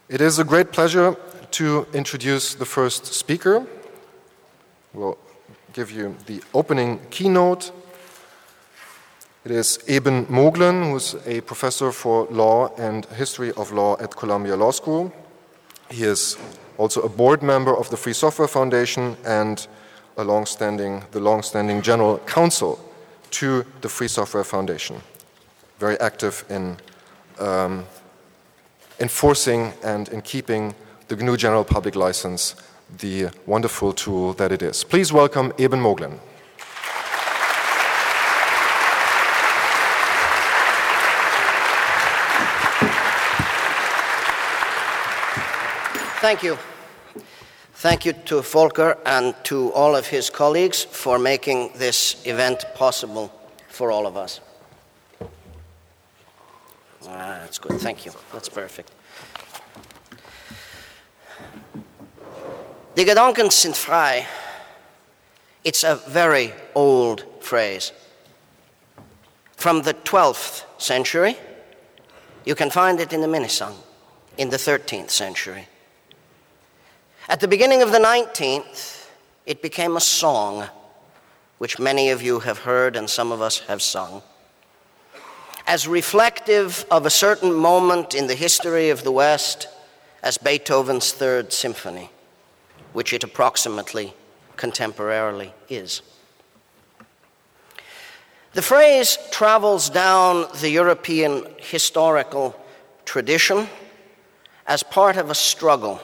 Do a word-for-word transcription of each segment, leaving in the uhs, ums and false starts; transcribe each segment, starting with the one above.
It is a great pleasure to introduce the first speaker. We'll give you the opening keynote. It is Eben Moglen, who's a professor for law and history of law at Columbia Law School. He is also a board member of the Free Software Foundation and a long-standing, the long-standing general counsel to the Free Software Foundation. Very active in um, enforcing and in keeping the G N U General Public License, the wonderful tool that it is. Please welcome Eben Moglen. Thank you. Thank you to Volker and to all of his colleagues for making this event possible for all of us. Ah, that's good. Thank you. That's perfect. Die Gedanken sind frei. It's a very old phrase. From the twelfth century, you can find it in the Minnesang in the thirteenth century. At the beginning of the nineteenth, it became a song, which many of you have heard and some of us have sung, as reflective of a certain moment in the history of the West as Beethoven's Third Symphony, which it approximately contemporarily is. The phrase travels down the European historical tradition as part of a struggle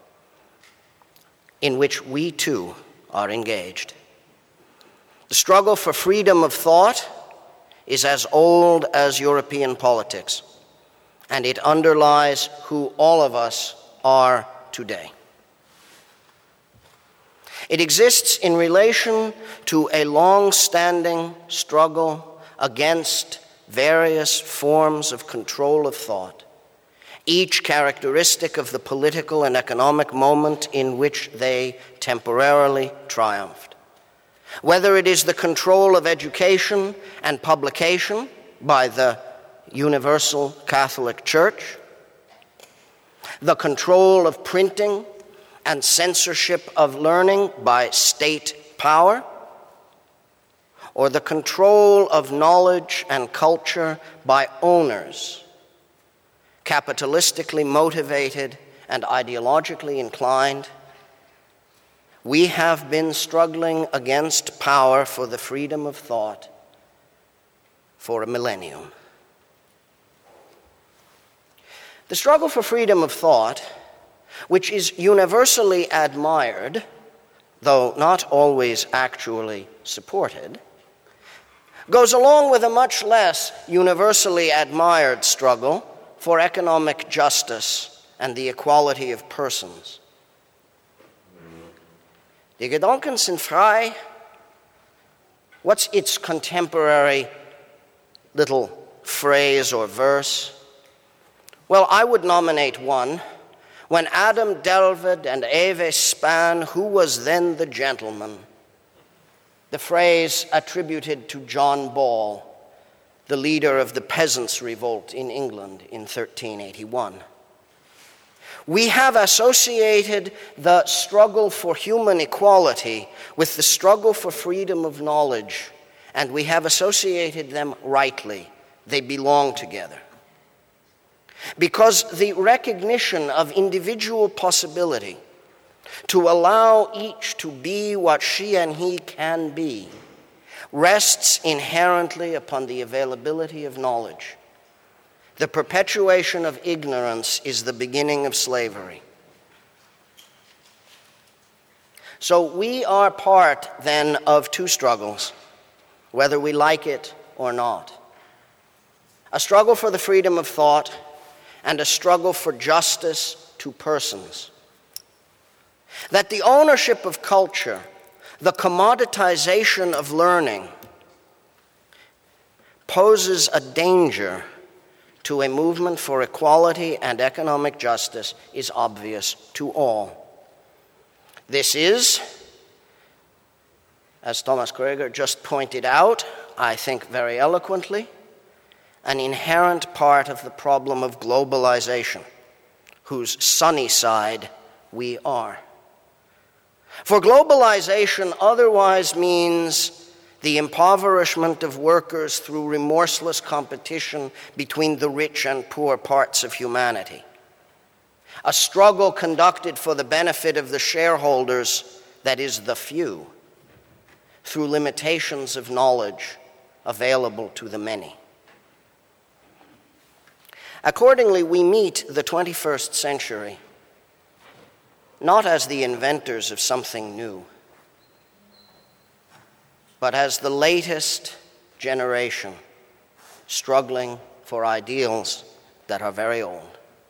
in which we too are engaged. The struggle for freedom of thought is as old as European politics, and it underlies who all of us are today. It exists in relation to a long-standing struggle against various forms of control of thought, each characteristic of the political and economic moment in which they temporarily triumphed. Whether it is the control of education and publication by the Universal Catholic Church, the control of printing and censorship of learning by state power, or the control of knowledge and culture by owners, capitalistically motivated and ideologically inclined, we have been struggling against power for the freedom of thought for a millennium. The struggle for freedom of thought, which is universally admired, though not always actually supported, goes along with a much less universally admired struggle for economic justice and the equality of persons. Die Gedanken sind frei. What's its contemporary little phrase or verse? Well, I would nominate one. When Adam delved and Eve span, who was then the gentleman? The phrase attributed to John Ball, the leader of the Peasants' Revolt in England in thirteen eighty-one. We have associated the struggle for human equality with the struggle for freedom of knowledge, and we have associated them rightly. They belong together. Because the recognition of individual possibility to allow each to be what she and he can be rests inherently upon the availability of knowledge. The perpetuation of ignorance is the beginning of slavery. So we are part, then, of two struggles, whether we like it or not. A struggle for the freedom of thought and a struggle for justice to persons. That the ownership of culture, the commoditization of learning, poses a danger to a movement for equality and economic justice is obvious to all. This is, as Thomas Kroeger just pointed out, I think very eloquently, an inherent part of the problem of globalization, whose sunny side we are. For globalization otherwise means the impoverishment of workers through remorseless competition between the rich and poor parts of humanity. A struggle conducted for the benefit of the shareholders, that is, the few, through limitations of knowledge available to the many. Accordingly, we meet the twenty-first century not as the inventors of something new, but as the latest generation struggling for ideals that are very old.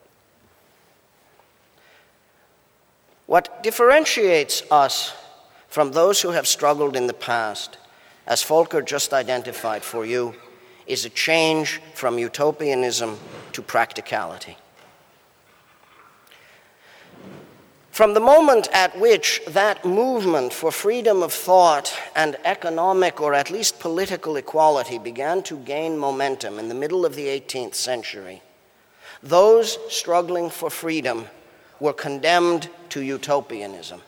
What differentiates us from those who have struggled in the past, as Volker just identified for you, is a change from utopianism to practicality. From the moment at which that movement for freedom of thought and economic or at least political equality began to gain momentum in the middle of the eighteenth century, those struggling for freedom were condemned to utopianism.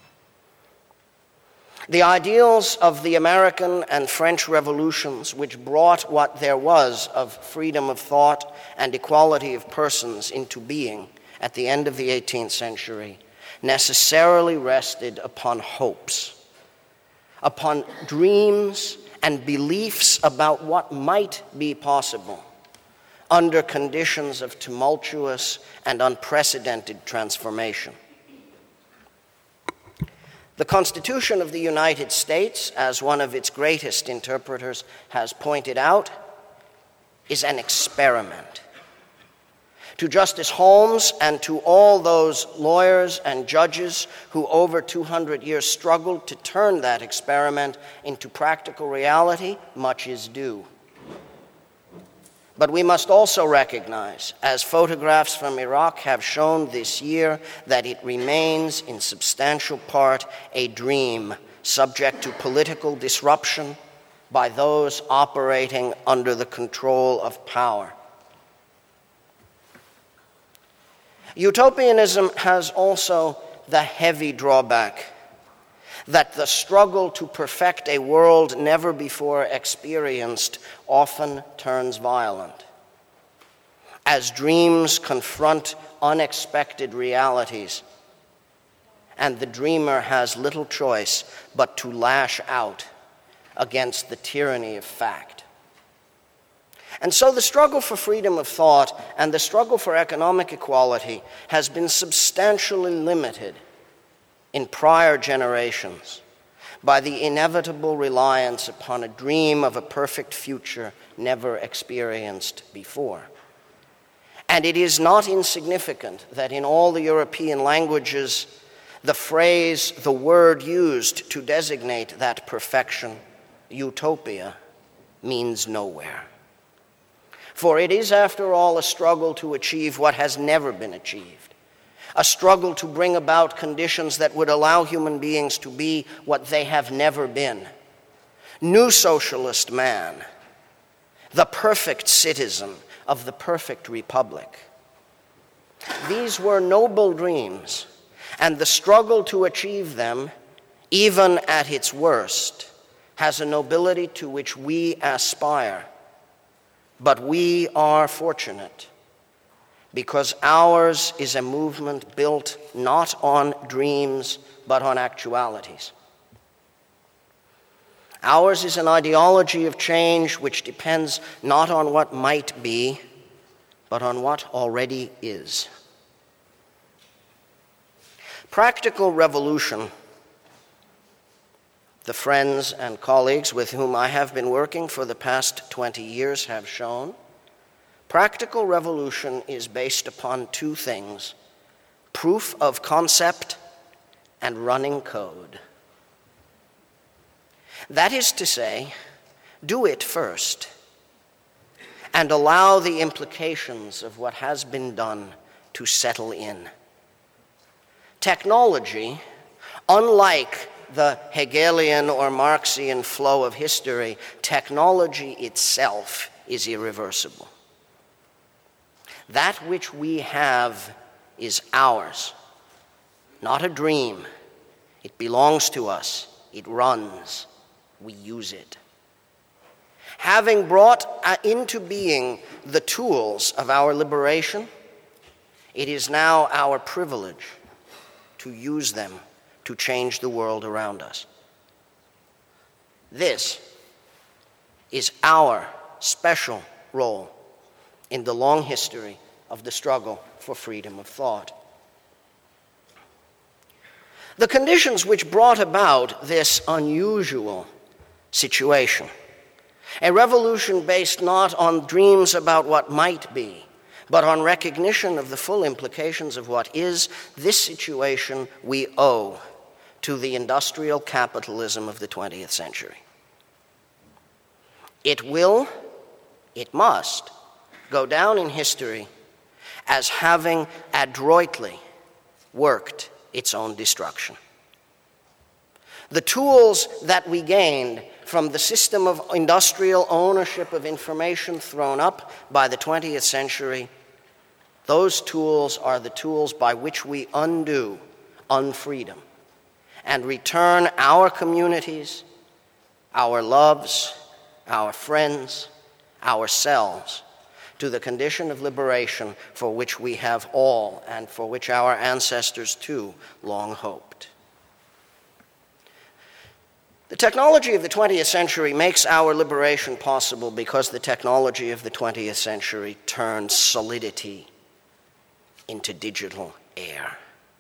The ideals of the American and French revolutions, which brought what there was of freedom of thought and equality of persons into being at the end of the eighteenth century, necessarily rested upon hopes, upon dreams and beliefs about what might be possible under conditions of tumultuous and unprecedented transformation. The Constitution of the United States, as one of its greatest interpreters has pointed out, is an experiment. To Justice Holmes and to all those lawyers and judges who over two hundred years struggled to turn that experiment into practical reality, much is due. But we must also recognize, as photographs from Iraq have shown this year, that it remains in substantial part a dream subject to political disruption by those operating under the control of power. Utopianism has also the heavy drawback that the struggle to perfect a world never before experienced often turns violent. As dreams confront unexpected realities, and the dreamer has little choice but to lash out against the tyranny of fact. And so the struggle for freedom of thought and the struggle for economic equality has been substantially limited in prior generations by the inevitable reliance upon a dream of a perfect future never experienced before. And it is not insignificant that in all the European languages, the phrase, the word used to designate that perfection, utopia, means nowhere. For it is, after all, a struggle to achieve what has never been achieved, a struggle to bring about conditions that would allow human beings to be what they have never been. New socialist man, the perfect citizen of the perfect republic. These were noble dreams, and the struggle to achieve them, even at its worst, has a nobility to which we aspire. But we are fortunate because ours is a movement built not on dreams, but on actualities. Ours is an ideology of change which depends not on what might be, but on what already is. Practical revolution, the friends and colleagues with whom I have been working for the past twenty years have shown, practical revolution is based upon two things: proof of concept and running code. That is to say, do it first and allow the implications of what has been done to settle in. Technology, unlike the Hegelian or Marxian flow of history, technology itself is irreversible. That which we have is ours, not a dream. It belongs to us. It runs. We use it. Having brought into being the tools of our liberation, it is now our privilege to use them to change the world around us. This is our special role in the long history of the struggle for freedom of thought. The conditions which brought about this unusual situation, a revolution based not on dreams about what might be, but on recognition of the full implications of what is, this situation we owe to the industrial capitalism of the twentieth century. It will, it must, go down in history as having adroitly worked its own destruction. The tools that we gained from the system of industrial ownership of information thrown up by the twentieth century, those tools are the tools by which we undo unfreedom and return our communities, our loves, our friends, ourselves to the condition of liberation for which we have all and for which our ancestors too long hoped. The technology of the twentieth century makes our liberation possible because the technology of the twentieth century turned solidity into digital air.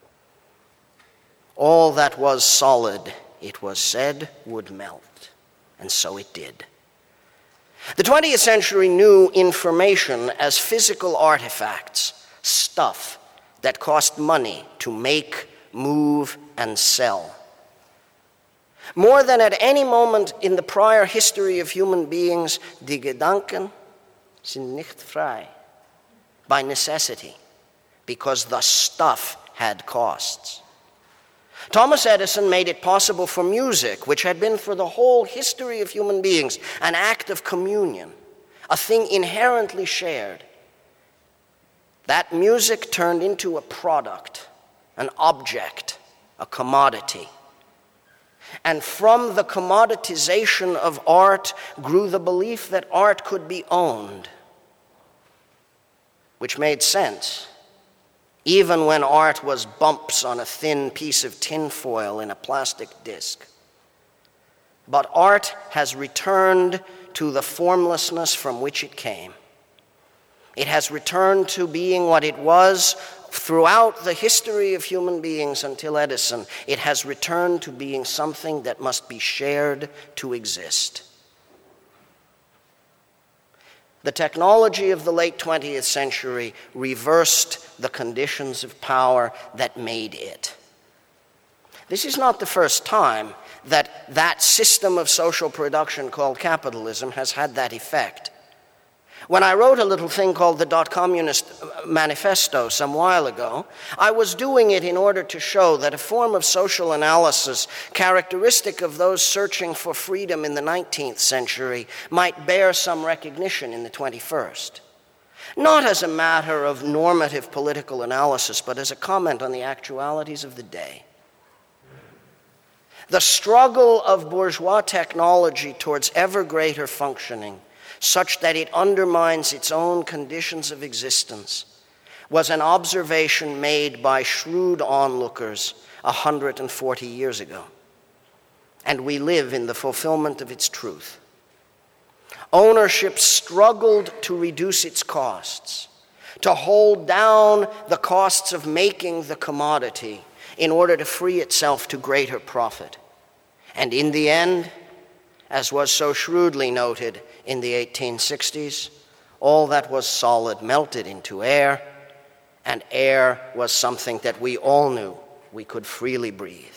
All that was solid, it was said, would melt, and so it did. The twentieth century knew information as physical artifacts, stuff that cost money to make, move, and sell. More than at any moment in the prior history of human beings, die Gedanken sind nicht frei, by necessity, because the stuff had costs. Thomas Edison made it possible for music, which had been for the whole history of human beings an act of communion, a thing inherently shared. That music turned into a product, an object, a commodity. And from the commoditization of art grew the belief that art could be owned, which made sense, even when art was bumps on a thin piece of tinfoil in a plastic disc. But art has returned to the formlessness from which it came. It has returned to being what it was throughout the history of human beings until Edison. It has returned to being something that must be shared to exist. The technology of the late twentieth century reversed the conditions of power that made it. This is not the first time that that system of social production called capitalism has had that effect. When I wrote a little thing called the Dot Communist Manifesto some while ago, I was doing it in order to show that a form of social analysis characteristic of those searching for freedom in the nineteenth century might bear some recognition in the twenty-first. Not as a matter of normative political analysis, but as a comment on the actualities of the day. The struggle of bourgeois technology towards ever greater functioning, such that it undermines its own conditions of existence, was an observation made by shrewd onlookers one hundred forty years ago. And we live in the fulfillment of its truth. Ownership struggled to reduce its costs, to hold down the costs of making the commodity in order to free itself to greater profit. And in the end, as was so shrewdly noted in the eighteen sixties, all that was solid melted into air, and air was something that we all knew we could freely breathe.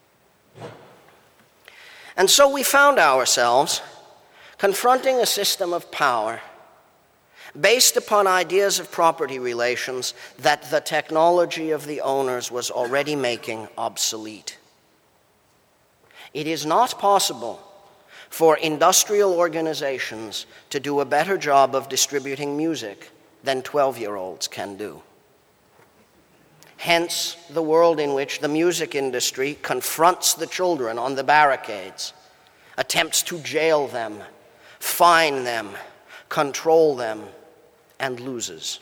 And so we found ourselves confronting a system of power based upon ideas of property relations that the technology of the owners was already making obsolete. It is not possible for industrial organizations to do a better job of distributing music than twelve-year-olds can do. Hence, the world in which the music industry confronts the children on the barricades, attempts to jail them, fine them, control them, and loses.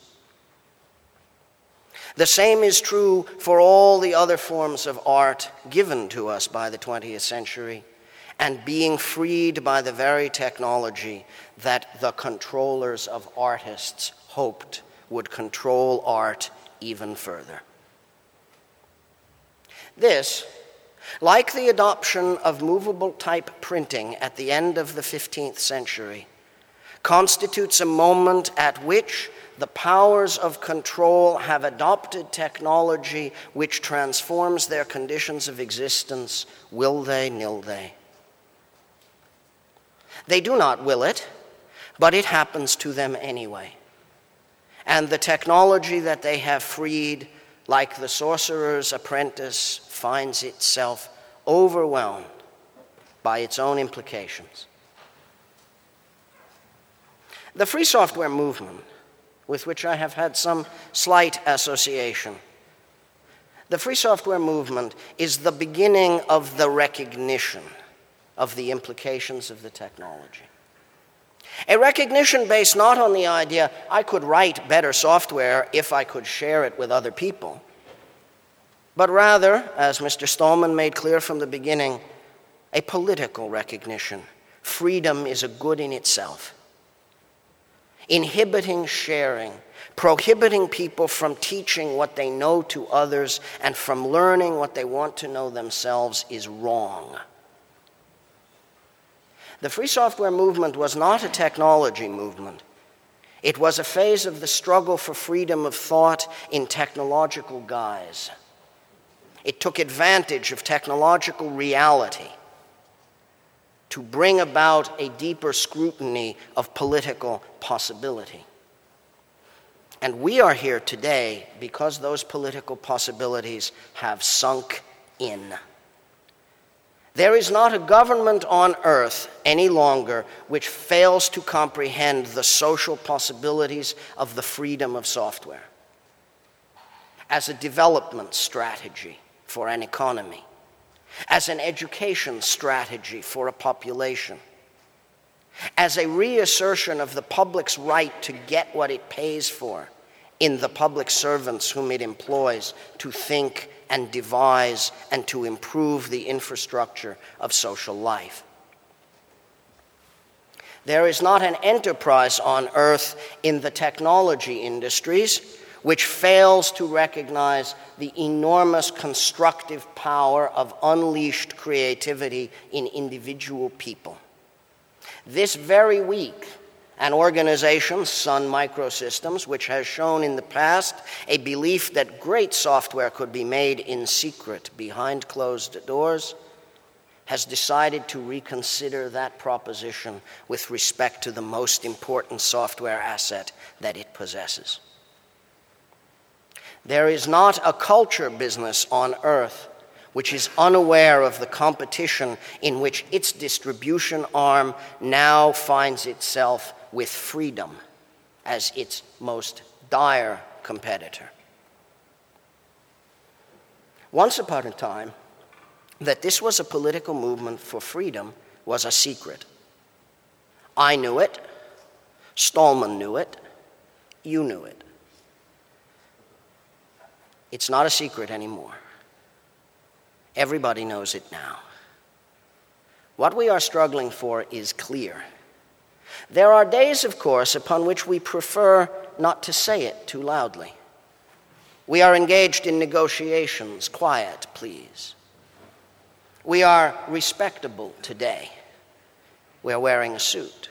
The same is true for all the other forms of art given to us by the twentieth century and being freed by the very technology that the controllers of artists hoped would control art even further. This, like the adoption of movable type printing at the end of the fifteenth century, constitutes a moment at which the powers of control have adopted technology which transforms their conditions of existence, will they, nill they. They do not will it, but it happens to them anyway. And the technology that they have freed, like the sorcerer's apprentice, finds itself overwhelmed by its own implications. The free software movement, with which I have had some slight association, the free software movement is the beginning of the recognition of the implications of the technology. A recognition based not on the idea, I could write better software if I could share it with other people, but rather, as Mister Stallman made clear from the beginning, a political recognition. Freedom is a good in itself. Inhibiting sharing, prohibiting people from teaching what they know to others and from learning what they want to know themselves is wrong. The free software movement was not a technology movement. It was a phase of the struggle for freedom of thought in technological guise. It took advantage of technological reality to bring about a deeper scrutiny of political possibility. And we are here today because those political possibilities have sunk in. There is not a government on earth any longer which fails to comprehend the social possibilities of the freedom of software as a development strategy for an economy, as an education strategy for a population, as a reassertion of the public's right to get what it pays for in the public servants whom it employs to think and devise and to improve the infrastructure of social life. There is not an enterprise on earth in the technology industries which fails to recognize the enormous constructive power of unleashed creativity in individual people. This very week, an organization, Sun Microsystems, which has shown in the past a belief that great software could be made in secret behind closed doors, has decided to reconsider that proposition with respect to the most important software asset that it possesses. There is not a culture business on earth which is unaware of the competition in which its distribution arm now finds itself with freedom as its most dire competitor. Once upon a time, that this was a political movement for freedom was a secret. I knew it, Stallman knew it, you knew it. It's not a secret anymore. Everybody knows it now. What we are struggling for is clear. There are days, of course, upon which we prefer not to say it too loudly. We are engaged in negotiations. Quiet, please. We are respectable today. We are wearing a suit.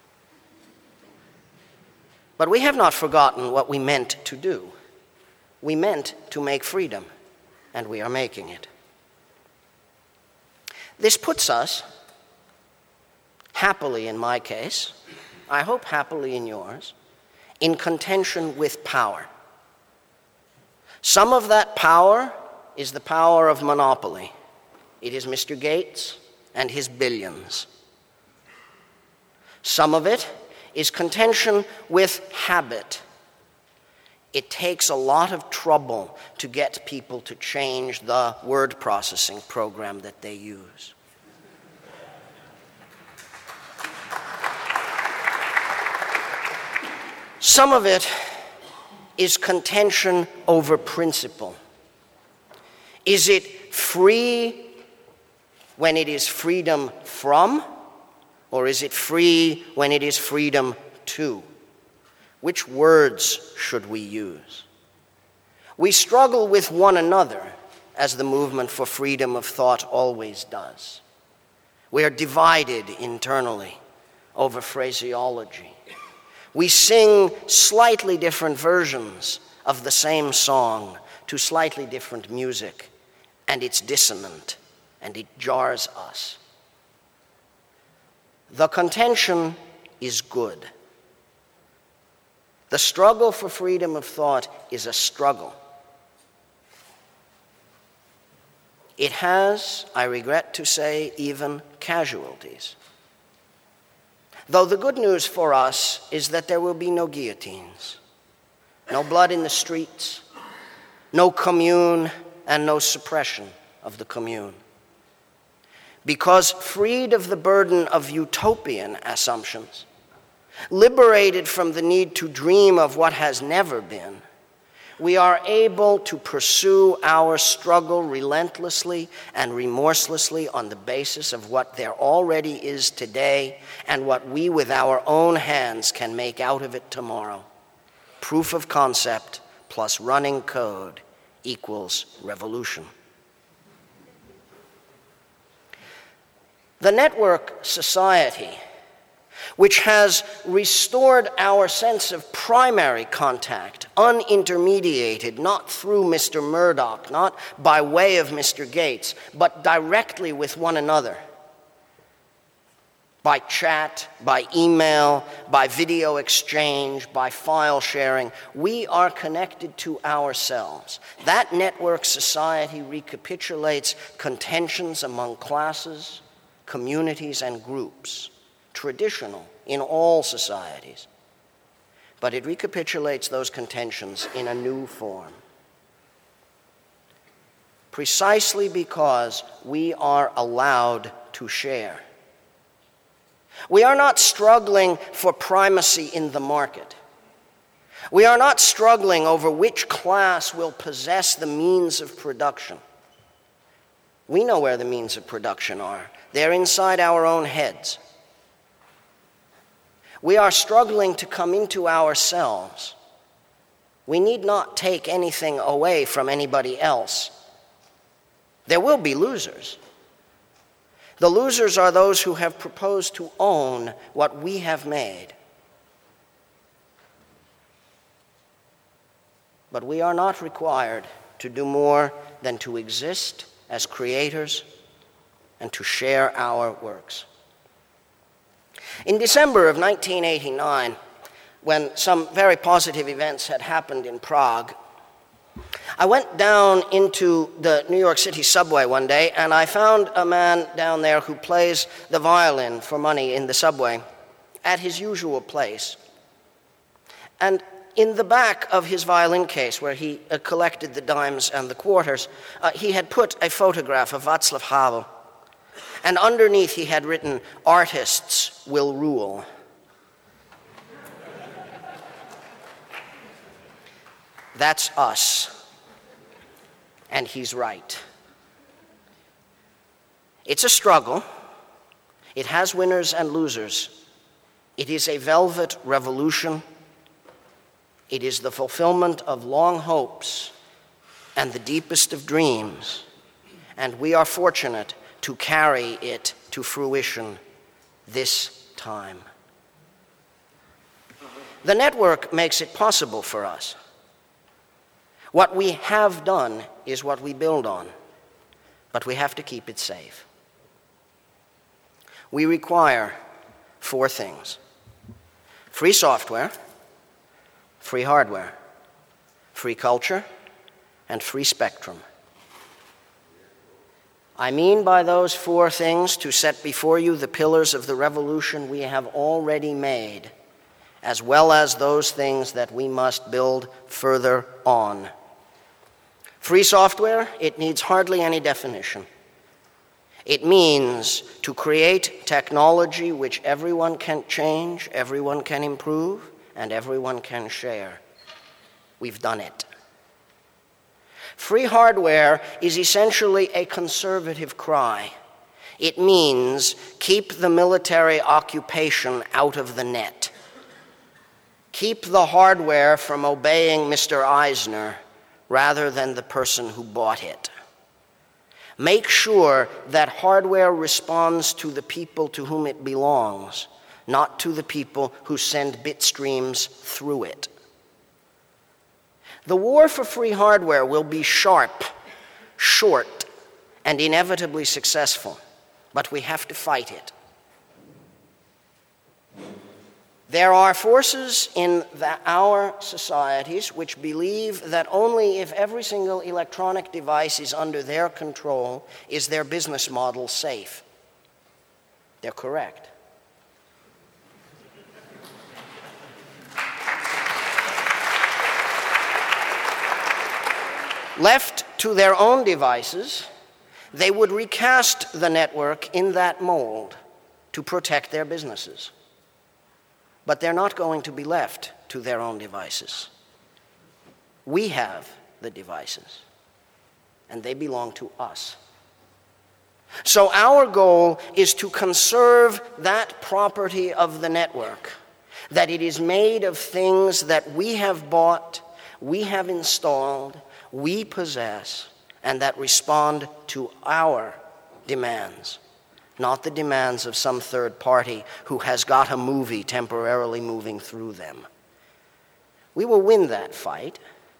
But we have not forgotten what we meant to do. We meant to make freedom, and we are making it. This puts us, happily in my case, I hope happily in yours, in contention with power. Some of that power is the power of monopoly. It is Mister Gates and his billions. Some of it is contention with habit. it takes a lot of trouble to get people to change the word processing program that they use. Some of it is contention over principle. Is it free when it is freedom from, or is it free when it is freedom to? Which words should we use? We struggle with one another, as the movement for freedom of thought always does. We are divided internally over phraseology. We sing slightly different versions of the same song to slightly different music, and it's dissonant, and it jars us. The contention is good. The struggle for freedom of thought is a struggle. It has, I regret to say, even casualties. Though the good news for us is that there will be no guillotines, no blood in the streets, no commune, and no suppression of the commune. Because freed of the burden of utopian assumptions, liberated from the need to dream of what has never been, we are able to pursue our struggle relentlessly and remorselessly on the basis of what there already is today and what we with our own hands can make out of it tomorrow. Proof of concept plus running code equals revolution. The network society, which has restored our sense of primary contact, unintermediated, not through Mister Murdoch, not by way of Mister Gates, but directly with one another, by chat, by email, by video exchange, by file sharing. We are connected to ourselves. That network society recapitulates contentions among classes, communities, and groups, traditional in all societies. But it recapitulates those contentions in a new form. Precisely because we are allowed to share. We are not struggling for primacy in the market. We are not struggling over which class will possess the means of production. We know where the means of production are. They're inside our own heads. We are struggling to come into ourselves. We need not take anything away from anybody else. There will be losers. The losers are those who have proposed to own what we have made. But we are not required to do more than to exist as creators and to share our works. In December of nineteen eighty-nine, when some very positive events had happened in Prague, I went down into the New York City subway one day, and I found a man down there who plays the violin for money in the subway at his usual place. And in the back of his violin case, where he uh, collected the dimes and the quarters, uh, he had put a photograph of Václav Havel. And underneath he had written, "Artists will rule." That's us. And he's right. It's a struggle. It has winners and losers. It is a velvet revolution. It is the fulfillment of long hopes and the deepest of dreams. And we are fortunate to carry it to fruition this time. The network makes it possible for us. What we have done is what we build on, but we have to keep it safe. We require four things: free software, free hardware, free culture, and free spectrum. I mean by those four things to set before you the pillars of the revolution we have already made as well as those things that we must build further on. Free software, it needs hardly any definition. It means to create technology which everyone can change, everyone can improve, and everyone can share. We've done it. Free hardware is essentially a conservative cry. It means keep the military occupation out of the net. Keep the hardware from obeying Mister Eisner rather than the person who bought it. Make sure that hardware responds to the people to whom it belongs, not to the people who send bit streams through it. The war for free hardware will be sharp, short, and inevitably successful, but we have to fight it. There are forces in the, our societies which believe that only if every single electronic device is under their control is their business model safe. They're correct. Left to their own devices, they would recast the network in that mold to protect their businesses. But they're not going to be left to their own devices. We have the devices, and they belong to us. So our goal is to conserve that property of the network, that it is made of things that we have bought, we have installed, we possess, and that respond to our demands, not the demands of some third party who has got a movie temporarily moving through them. We will win that fight,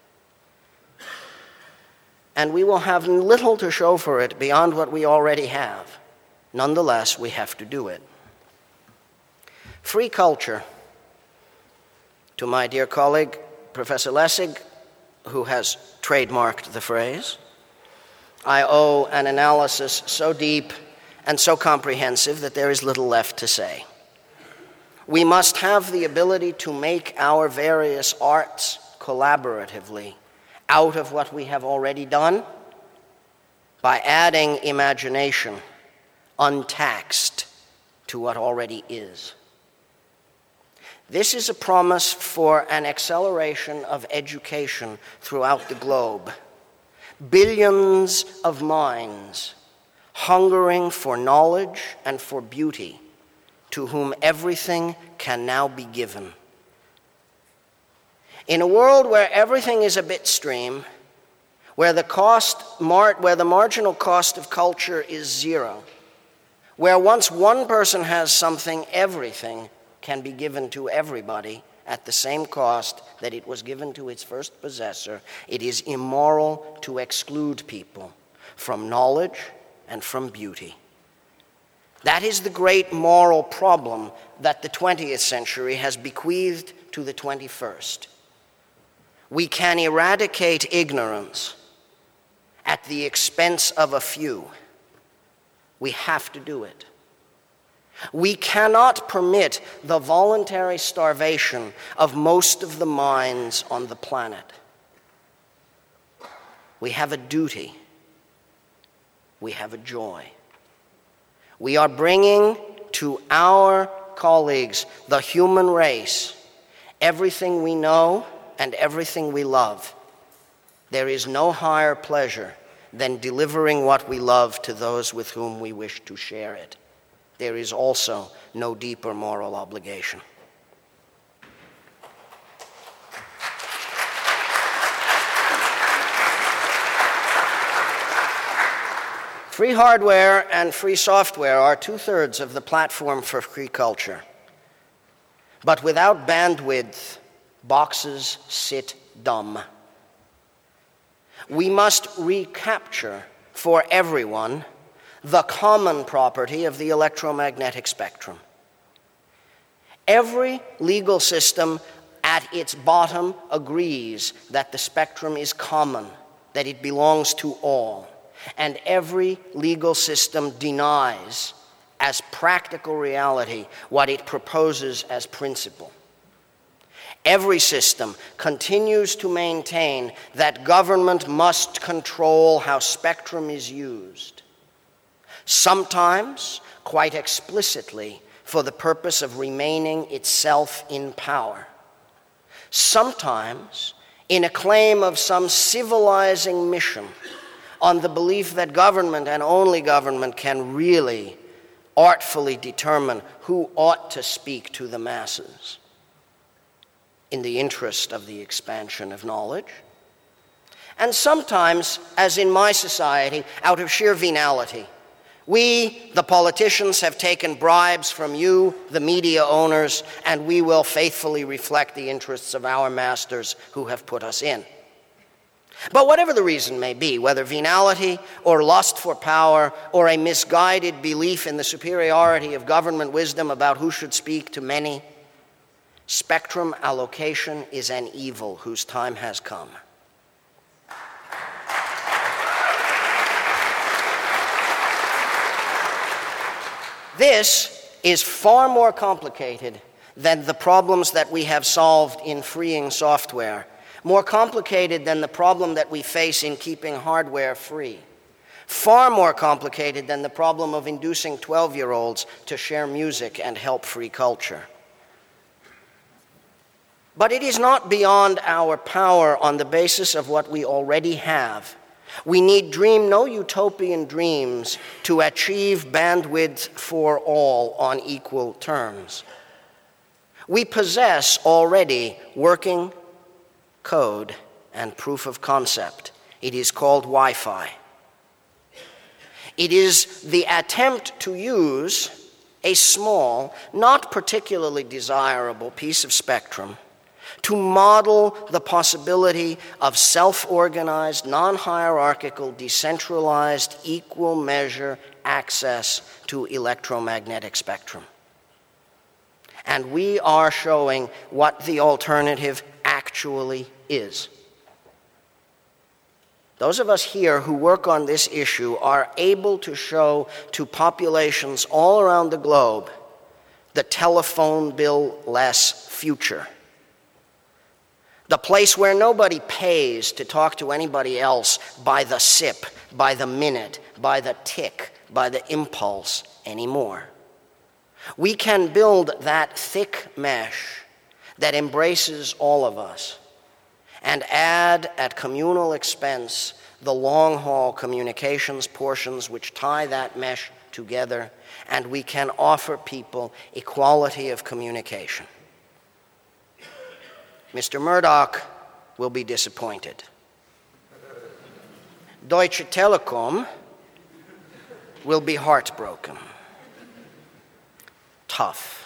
and we will have little to show for it beyond what we already have. Nonetheless, we have to do it. Free culture. To my dear colleague, Professor Lessig, who has trademarked the phrase, I owe an analysis so deep and so comprehensive that there is little left to say. We must have the ability to make our various arts collaboratively out of what we have already done by adding imagination untaxed to what already is. This is a promise for an acceleration of education throughout the globe. Billions of minds hungering for knowledge and for beauty, to whom everything can now be given. In a world where everything is a bitstream, where the cost, mar- where the marginal cost of culture is zero, where once one person has something, everything can be given to everybody at the same cost that it was given to its first possessor, it is immoral to exclude people from knowledge and from beauty. That is the great moral problem that the twentieth century has bequeathed to the twenty-first. We can eradicate ignorance at the expense of a few. We have to do it. We cannot permit the voluntary starvation of most of the minds on the planet. We have a duty. We have a joy. We are bringing to our colleagues, the human race, everything we know and everything we love. There is no higher pleasure than delivering what we love to those with whom we wish to share it. There is also no deeper moral obligation. Free hardware and free software are two-thirds of the platform for free culture. But without bandwidth, boxes sit dumb. We must recapture for everyone the common property of the electromagnetic spectrum. Every legal system at its bottom agrees that the spectrum is common, that it belongs to all. And every legal system denies as practical reality what it proposes as principle. Every system continues to maintain that government must control how spectrum is used, sometimes quite explicitly for the purpose of remaining itself in power, sometimes in a claim of some civilizing mission on the belief that government and only government can really artfully determine who ought to speak to the masses in the interest of the expansion of knowledge. And sometimes, as in my society, out of sheer venality. We, the politicians, have taken bribes from you, the media owners, and we will faithfully reflect the interests of our masters who have put us in. But whatever the reason may be, whether venality or lust for power or a misguided belief in the superiority of government wisdom about who should speak to many, spectrum allocation is an evil whose time has come. This is far more complicated than the problems that we have solved in freeing software, more complicated than the problem that we face in keeping hardware free, far more complicated than the problem of inducing twelve-year-olds to share music and help free culture. But it is not beyond our power on the basis of what we already have. We need dream no utopian dreams to achieve bandwidth for all on equal terms. We possess already working code and proof of concept. It is called Wi-Fi. It is the attempt to use a small, not particularly desirable piece of spectrum to model the possibility of self-organized, non-hierarchical, decentralized, equal measure access to electromagnetic spectrum. And we are showing what the alternative actually is. Those of us here who work on this issue are able to show to populations all around the globe the telephone bill-less future. The place where nobody pays to talk to anybody else by the sip, by the minute, by the tick, by the impulse anymore. We can build that thick mesh that embraces all of us and add at communal expense the long-haul communications portions which tie that mesh together, and we can offer people equality of communication. Mister Murdoch will be disappointed. Deutsche Telekom will be heartbroken. Tough.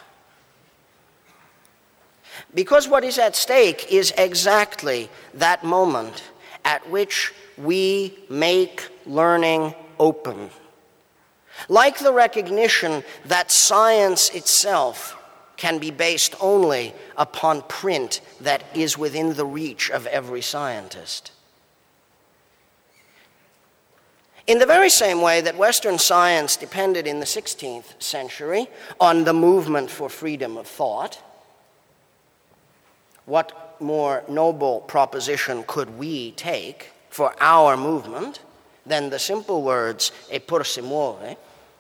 Because what is at stake is exactly that moment at which we make learning open. Like the recognition that science itself can be based only upon print that is within the reach of every scientist. In the very same way that Western science depended in the sixteenth century on the movement for freedom of thought, what more noble proposition could we take for our movement than the simple words "e pur si muove,"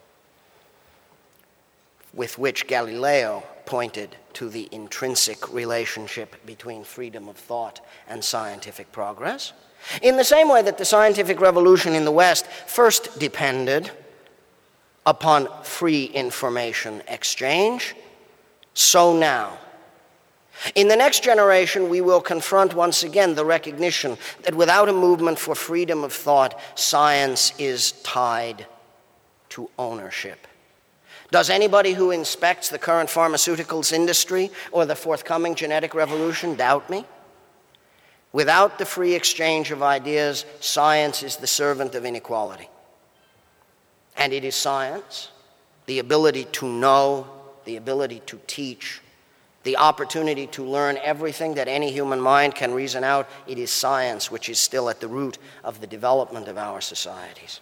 with which Galileo pointed to the intrinsic relationship between freedom of thought and scientific progress? In the same way that the scientific revolution in the West first depended upon free information exchange, so now. In the next generation, we will confront once again the recognition that without a movement for freedom of thought, science is tied to ownership. Does anybody who inspects the current pharmaceuticals industry or the forthcoming genetic revolution doubt me? Without the free exchange of ideas, science is the servant of inequality. And it is science, the ability to know, the ability to teach, the opportunity to learn everything that any human mind can reason out. It is science which is still at the root of the development of our societies.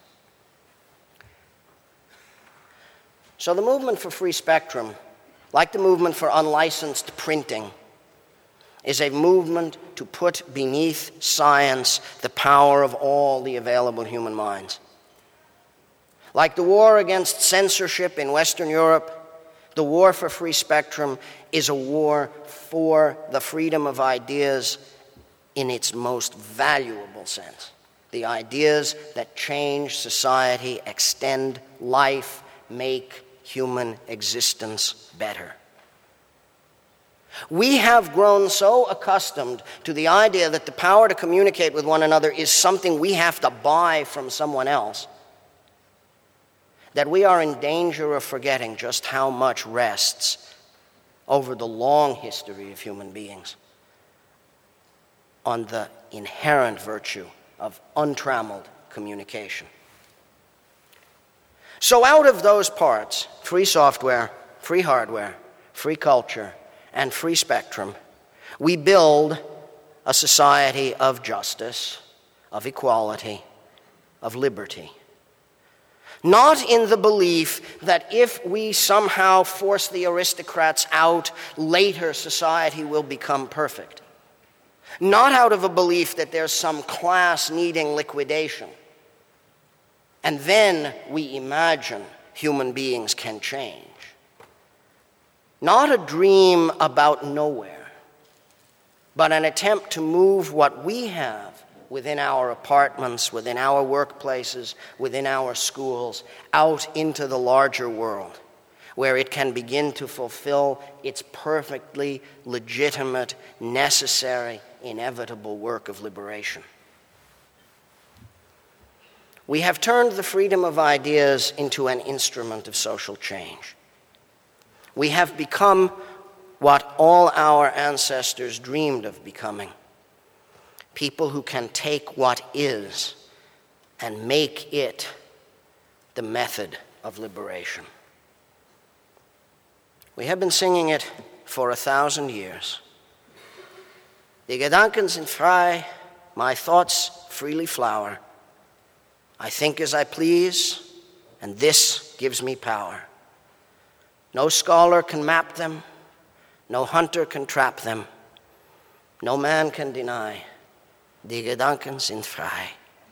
So the movement for free spectrum, like the movement for unlicensed printing, is a movement to put beneath science the power of all the available human minds. Like the war against censorship in Western Europe, the war for free spectrum is a war for the freedom of ideas in its most valuable sense. The ideas that change society, extend life, make human existence better. We have grown so accustomed to the idea that the power to communicate with one another is something we have to buy from someone else, that we are in danger of forgetting just how much rests over the long history of human beings on the inherent virtue of untrammeled communication. So out of those parts, free software, free hardware, free culture, and free spectrum, we build a society of justice, of equality, of liberty. Not in the belief that if we somehow force the aristocrats out, later society will become perfect. Not out of a belief that there's some class needing liquidation, and then we imagine human beings can change. Not a dream about nowhere, but an attempt to move what we have within our apartments, within our workplaces, within our schools, out into the larger world, where it can begin to fulfill its perfectly legitimate, necessary, inevitable work of liberation. We have turned the freedom of ideas into an instrument of social change. We have become what all our ancestors dreamed of becoming: people who can take what is and make it the method of liberation. We have been singing it for a thousand years. Die Gedanken sind frei, my thoughts freely flower. I think as I please, and this gives me power. No scholar can map them, no hunter can trap them, no man can deny. Die Gedanken sind frei.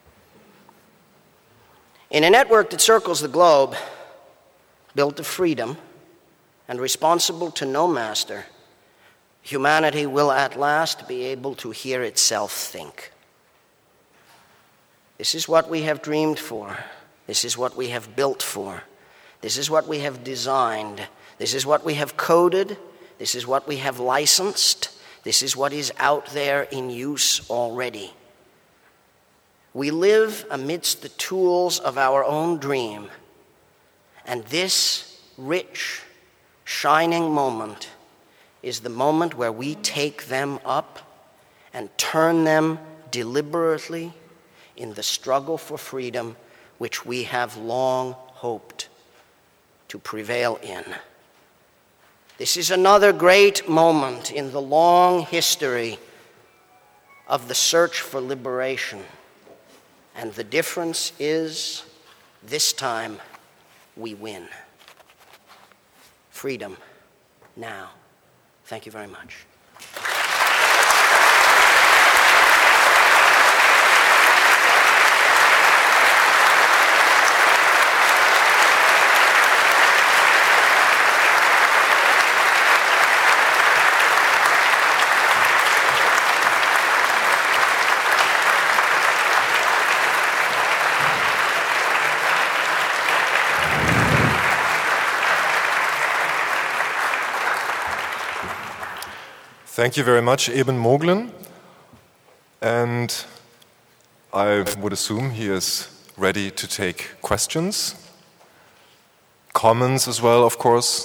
In a network that circles the globe, built of freedom and responsible to no master, humanity will at last be able to hear itself think. This is what we have dreamed for. This is what we have built for. This is what we have designed. This is what we have coded. This is what we have licensed. This is what is out there in use already. We live amidst the tools of our own dream, and this rich, shining moment is the moment where we take them up and turn them deliberately in the struggle for freedom which we have long hoped to prevail in. This is another great moment in the long history of the search for liberation. And the difference is, this time, we win. Freedom, now. Thank you very much. Thank you very much, Eben Moglen. And I would assume he is ready to take questions, comments as well, of course.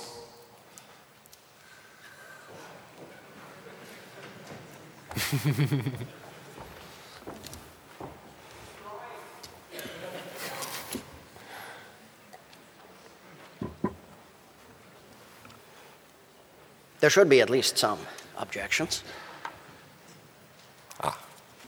There should be at least some objections. Ah.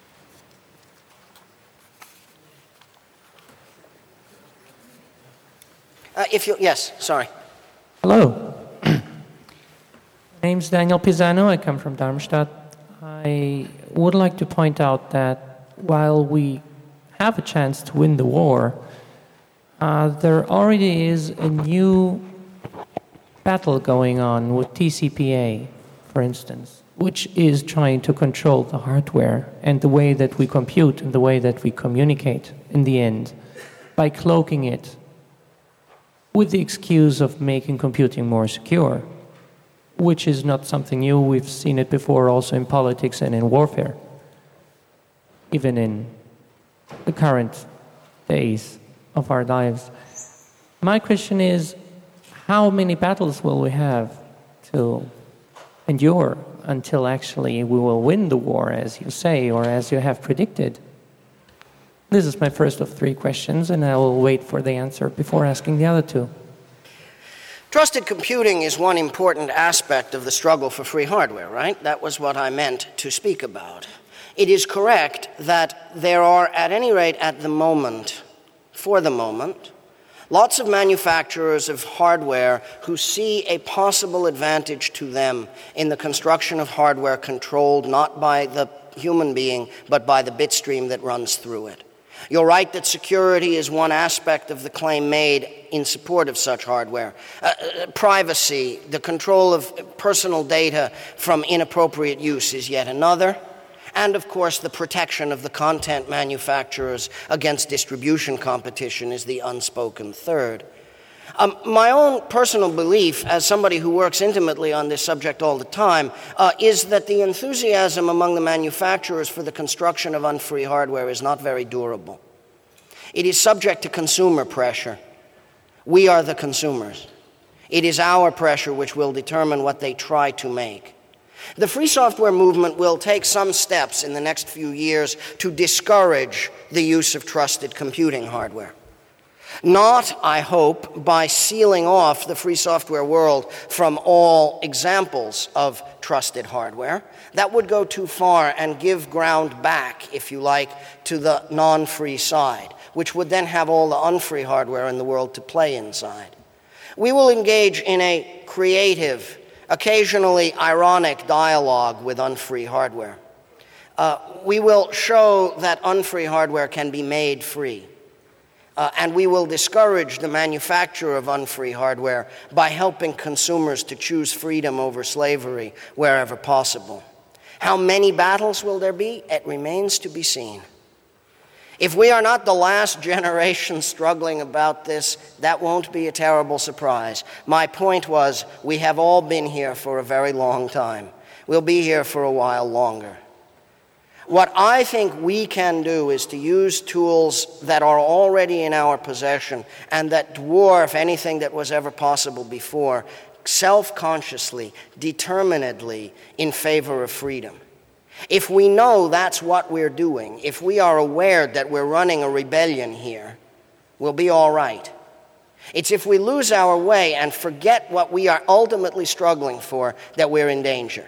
Uh, if you, yes, sorry. Hello. My name's Daniel Pisano. I come from Darmstadt. I would like to point out that while we have a chance to win the war, uh, there already is a new battle going on with T C P A, for instance, which is trying to control the hardware and the way that we compute and the way that we communicate in the end by cloaking it with the excuse of making computing more secure, which is not something new. We've seen it before also in politics and in warfare, even in the current days of our lives. My question is, how many battles will we have to endure until actually we will win the war, as you say, or as you have predicted? This is my first of three questions, and I will wait for the answer before asking the other two. Trusted computing is one important aspect of the struggle for free hardware, right? That was what I meant to speak about. It is correct that there are, at any rate at the moment, for the moment, lots of manufacturers of hardware who see a possible advantage to them in the construction of hardware controlled not by the human being, but by the bit stream that runs through it. You're right that security is one aspect of the claim made in support of such hardware. Uh, privacy, the control of personal data from inappropriate use is yet another. And, of course, the protection of the content manufacturers against distribution competition is the unspoken third. Um, my own personal belief, as somebody who works intimately on this subject all the time, uh, is that the enthusiasm among the manufacturers for the construction of unfree hardware is not very durable. It is subject to consumer pressure. We are the consumers. It is our pressure which will determine what they try to make. The free software movement will take some steps in the next few years to discourage the use of trusted computing hardware. Not, I hope, by sealing off the free software world from all examples of trusted hardware. That would go too far and give ground back, if you like, to the non-free side, which would then have all the unfree hardware in the world to play inside. We will engage in a creative, occasionally ironic dialogue with unfree hardware. Uh, we will show that unfree hardware can be made free. Uh, and we will discourage the manufacture of unfree hardware by helping consumers to choose freedom over slavery wherever possible. How many battles will there be? It remains to be seen. If we are not the last generation struggling about this, that won't be a terrible surprise. My point was, we have all been here for a very long time. We'll be here for a while longer. What I think we can do is to use tools that are already in our possession and that dwarf anything that was ever possible before, self-consciously, determinedly, in favor of freedom. If we know that's what we're doing, if we are aware that we're running a rebellion here, we'll be all right. It's if we lose our way and forget what we are ultimately struggling for that we're in danger.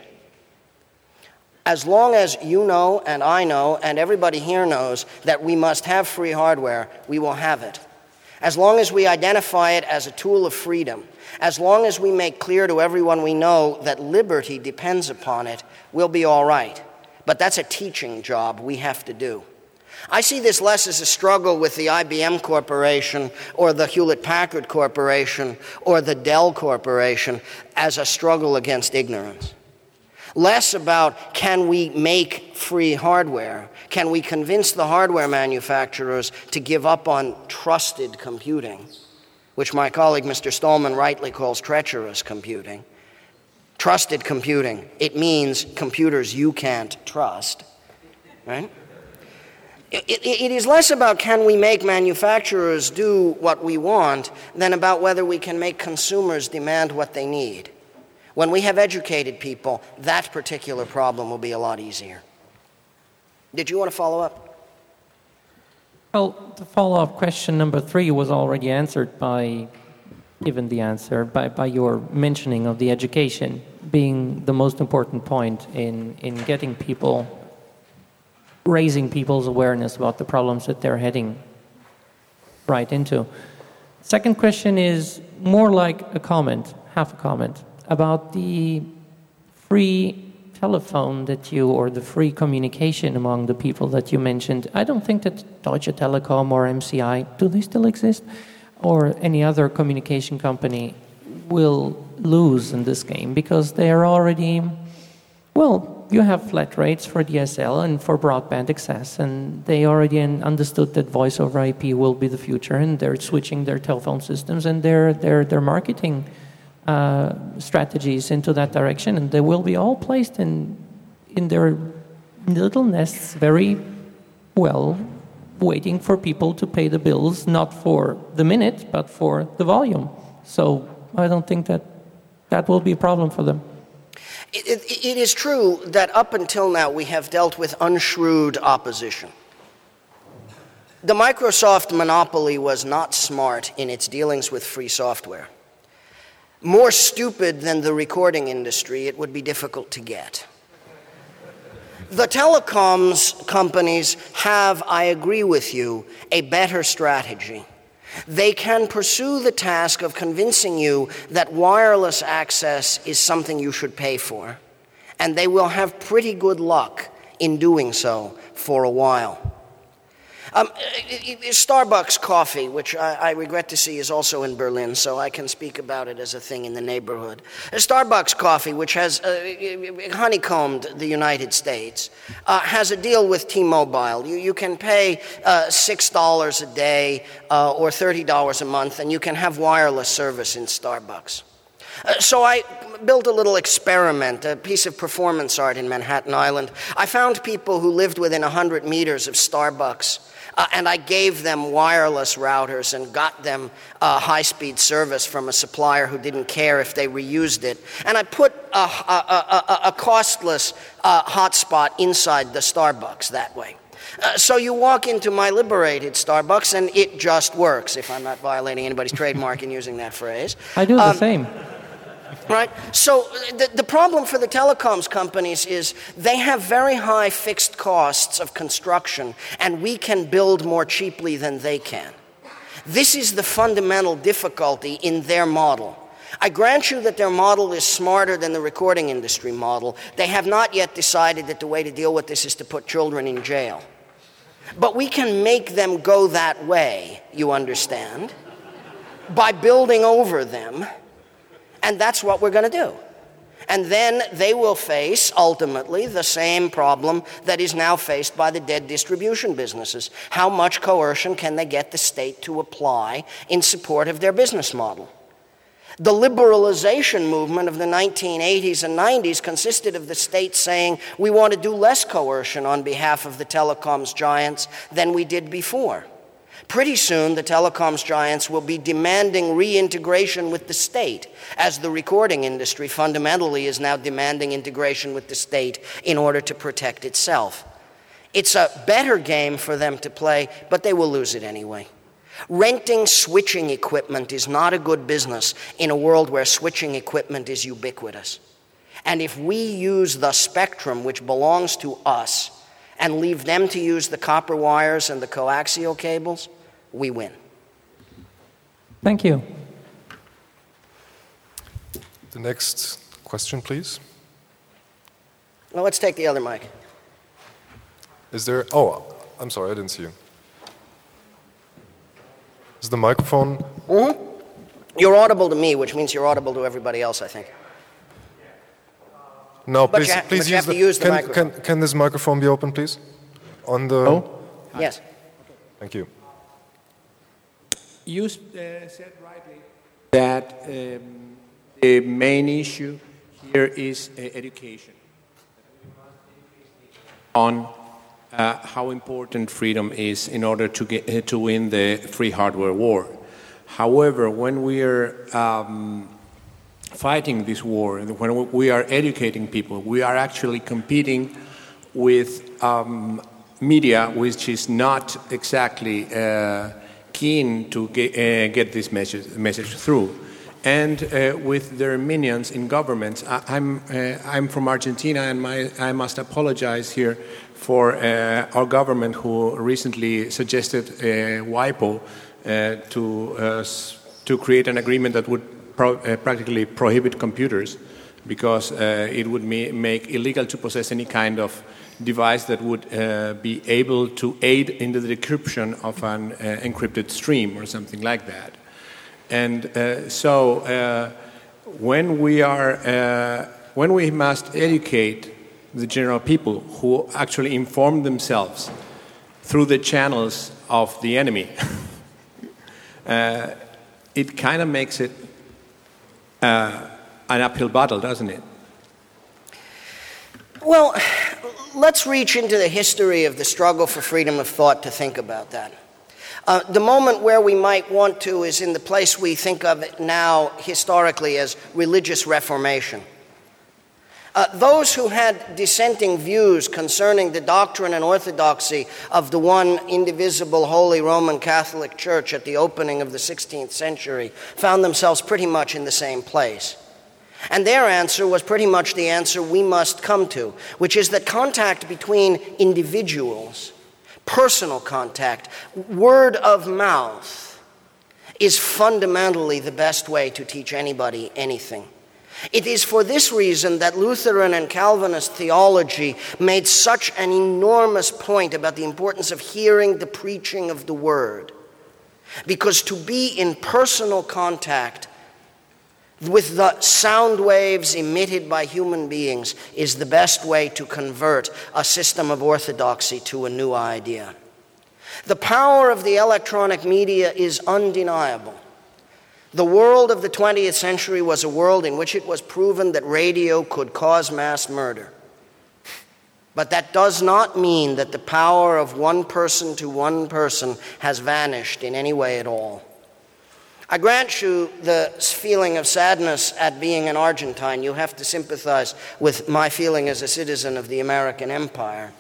As long as you know and I know and everybody here knows that we must have free hardware, we will have it. As long as we identify it as a tool of freedom, as long as we make clear to everyone we know that liberty depends upon it, we'll be all right. But that's a teaching job we have to do. I see this less as a struggle with the I B M Corporation or the Hewlett-Packard Corporation or the Dell Corporation as a struggle against ignorance. Less about, can we make free hardware? Can we convince the hardware manufacturers to give up on trusted computing, which my colleague Mister Stallman rightly calls treacherous computing. Trusted computing, it means computers you can't trust, right? It, it, it is less about can we make manufacturers do what we want than about whether we can make consumers demand what they need. When we have educated people, that particular problem will be a lot easier. Did you want to follow up? Well, the follow-up question number three was already answered by, given the answer, by, by your mentioning of the education being the most important point in, in getting people, raising people's awareness about the problems that they're heading right into. Second question is more like a comment, half a comment, about the free telephone that you, or the free communication among the people that you mentioned, I don't think that Deutsche Telekom or M C I, do they still exist? Or any other communication company will lose in this game because they are already, well, you have flat rates for D S L and for broadband access, and they already understood that voice over I P will be the future, and they're switching their telephone systems and their their their marketing uh, strategies into that direction, and they will be all placed in in their little nests, very well, waiting for people to pay the bills, not for the minute, but for the volume. So I don't think that that will be a problem for them. It, it, it is true that up until now we have dealt with unshrewd opposition. The Microsoft monopoly was not smart in its dealings with free software. More stupid than the recording industry, it would be difficult to get. The telecoms companies have, I agree with you, a better strategy. They can pursue the task of convincing you that wireless access is something you should pay for, and they will have pretty good luck in doing so for a while. Um, Starbucks coffee, which I, I regret to see is also in Berlin, so I can speak about it as a thing in the neighborhood. Starbucks coffee, which has uh, honeycombed the United States, uh, has a deal with T-Mobile. You, you can pay uh, six dollars a day uh, or thirty dollars a month, and you can have wireless service in Starbucks. Uh, so I built a little experiment, a piece of performance art in Manhattan Island. I found people who lived within one hundred meters of Starbucks, Uh, and I gave them wireless routers and got them uh, high-speed service from a supplier who didn't care if they reused it. And I put a, a, a, a costless uh, hotspot inside the Starbucks that way. Uh, so you walk into my liberated Starbucks, and it just works, if I'm not violating anybody's trademark in using that phrase. I do the um, same. Right? So the, the problem for the telecoms companies is they have very high fixed costs of construction, and we can build more cheaply than they can. This is the fundamental difficulty in their model. I grant you that their model is smarter than the recording industry model. They have not yet decided that the way to deal with this is to put children in jail. But we can make them go that way, you understand, by building over them. And that's what we're going to do. And then they will face, ultimately, the same problem that is now faced by the dead distribution businesses. How much coercion can they get the state to apply in support of their business model? The liberalization movement of the nineteen eighties and nineties consisted of the state saying, we want to do less coercion on behalf of the telecoms giants than we did before. Pretty soon, the telecoms giants will be demanding reintegration with the state, as the recording industry fundamentally is now demanding integration with the state in order to protect itself. It's a better game for them to play, but they will lose it anyway. Renting switching equipment is not a good business in a world where switching equipment is ubiquitous. And if we use the spectrum which belongs to us and leave them to use the copper wires and the coaxial cables, we win. Thank you. The next question, please. Well, let's take the other mic. Is there... Oh, I'm sorry, I didn't see you. Is the microphone... Mm-hmm. You're audible to me, which means you're audible to everybody else, I think. No, But please, you ha- please but you use, have to the, use the can, microphone. Can, can this microphone be open, please? On the... Oh? Yes. Thank you. You uh, said rightly that um, the main issue here is uh, education. On uh, how important freedom is in order to get uh, to win the free hardware war. However, when we are um, fighting this war, when we are educating people, we are actually competing with um, media which is not exactly uh, keen to get, uh, get this message, message through. And uh, with their minions in governments, I, I'm, uh, I'm from Argentina, and my, I must apologize here for uh, our government who recently suggested uh, WIPO uh, to, uh, to create an agreement that would pro- uh, practically prohibit computers because uh, it would ma- make illegal to possess any kind of device that would uh, be able to aid in the decryption of an uh, encrypted stream or something like that. And uh, so uh, when we are, uh, when we must educate the general people who actually inform themselves through the channels of the enemy, uh, it kind of makes it uh, an uphill battle, doesn't it? Well, let's reach into the history of the struggle for freedom of thought to think about that. Uh, the moment where we might want to is in the place we think of it now historically as religious reformation. Uh, those who had dissenting views concerning the doctrine and orthodoxy of the one indivisible Holy Roman Catholic Church at the opening of the sixteenth century found themselves pretty much in the same place. And their answer was pretty much the answer we must come to, which is that contact between individuals, personal contact, word of mouth, is fundamentally the best way to teach anybody anything. It is for this reason that Lutheran and Calvinist theology made such an enormous point about the importance of hearing the preaching of the word. Because to be in personal contact with the sound waves emitted by human beings is the best way to convert a system of orthodoxy to a new idea. The power of the electronic media is undeniable. The world of the twentieth century was a world in which it was proven that radio could cause mass murder. But that does not mean that the power of one person to one person has vanished in any way at all. I grant you the feeling of sadness at being an Argentine. You have to sympathize with my feeling as a citizen of the American Empire.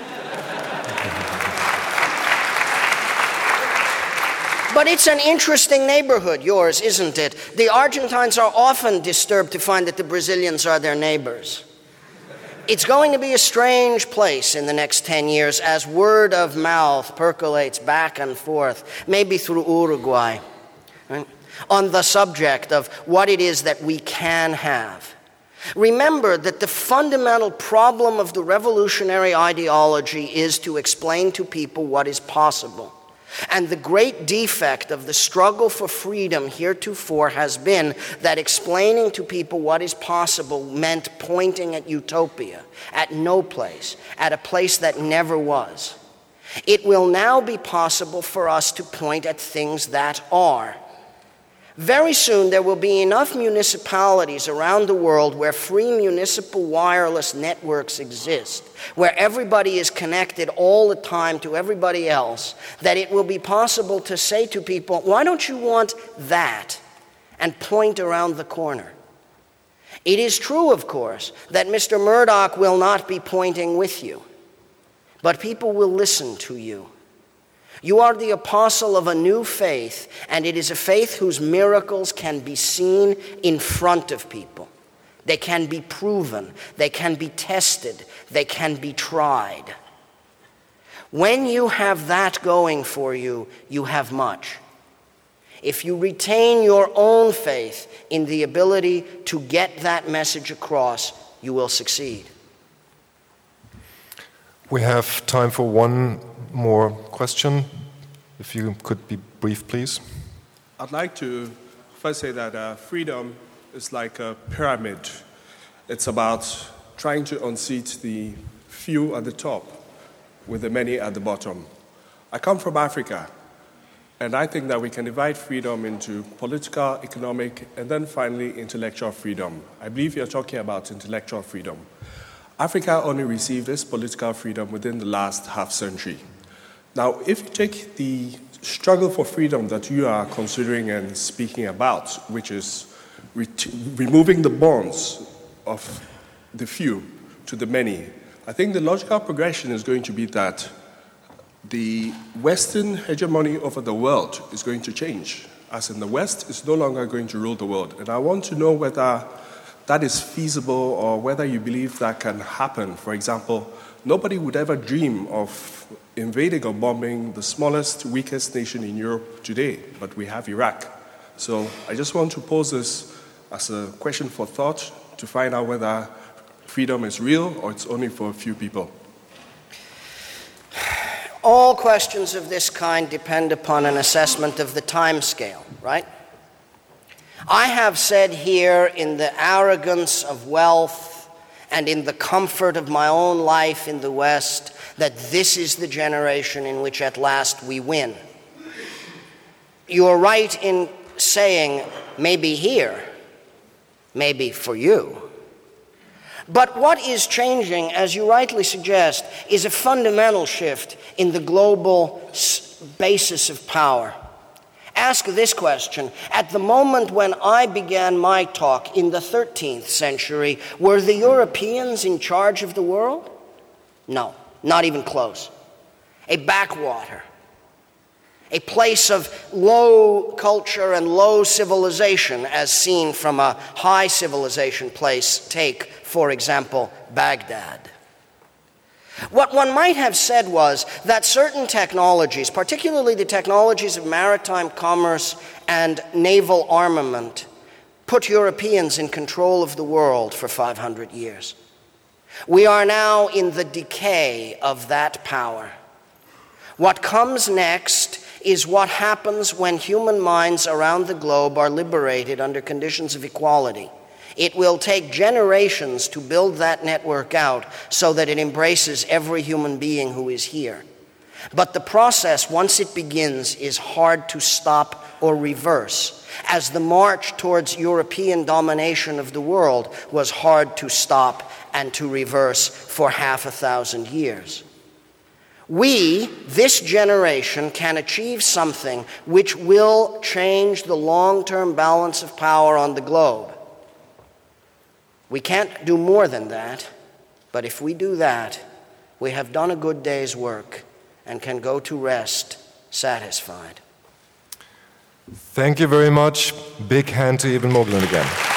But it's an interesting neighborhood, yours, isn't it? The Argentines are often disturbed to find that the Brazilians are their neighbors. It's going to be a strange place in the next ten years as word of mouth percolates back and forth, maybe through Uruguay, right, on the subject of what it is that we can have. Remember that the fundamental problem of the revolutionary ideology is to explain to people what is possible. And the great defect of the struggle for freedom heretofore has been that explaining to people what is possible meant pointing at utopia, at no place, at a place that never was. It will now be possible for us to point at things that are. Very soon there will be enough municipalities around the world where free municipal wireless networks exist, where everybody is connected all the time to everybody else, that it will be possible to say to people, why don't you want that? And point around the corner. It is true, of course, that Mister Murdoch will not be pointing with you, but people will listen to you. You are the apostle of a new faith, and it is a faith whose miracles can be seen in front of people. They can be proven, they can be tested, they can be tried. When you have that going for you, you have much. If you retain your own faith in the ability to get that message across, you will succeed. We have time for one more question. If you could be brief, please. I'd like to first say that uh, freedom is like a pyramid. It's about trying to unseat the few at the top with the many at the bottom. I come from Africa, and I think that we can divide freedom into political, economic, and then finally intellectual freedom. I believe you're talking about intellectual freedom. Africa only received this political freedom within the last half century. Now, if you take the struggle for freedom that you are considering and speaking about, which is re- removing the bonds of the few to the many, I think the logical progression is going to be that the Western hegemony over the world is going to change, as in the West is no longer going to rule the world. And I want to know whether that is feasible or whether you believe that can happen. For example, nobody would ever dream of invading or bombing the smallest, weakest nation in Europe today, but we have Iraq. So I just want to pose this as a question for thought to find out whether freedom is real or it's only for a few people? All questions of this kind depend upon an assessment of the time scale, right? I have said here, in the arrogance of wealth and in the comfort of my own life in the West, that this is the generation in which at last we win. You are right in saying, maybe here, maybe for you. But what is changing, as you rightly suggest, is a fundamental shift in the global basis of power. Ask this question. At the moment when I began my talk in the thirteenth century, were the Europeans in charge of the world? No, not even close. A backwater. A place of low culture and low civilization, as seen from a high civilization place. Take, for example, Baghdad. What one might have said was that certain technologies, particularly the technologies of maritime commerce and naval armament, put Europeans in control of the world for five hundred years. We are now in the decay of that power. What comes next is what happens when human minds around the globe are liberated under conditions of equality. It will take generations to build that network out so that it embraces every human being who is here. But the process, once it begins, is hard to stop or reverse, as the march towards European domination of the world was hard to stop and to reverse for half a thousand years. We, this generation, can achieve something which will change the long-term balance of power on the globe. We can't do more than that, but if we do that, we have done a good day's work and can go to rest satisfied. Thank you very much. Big hand to Eben Moglen again.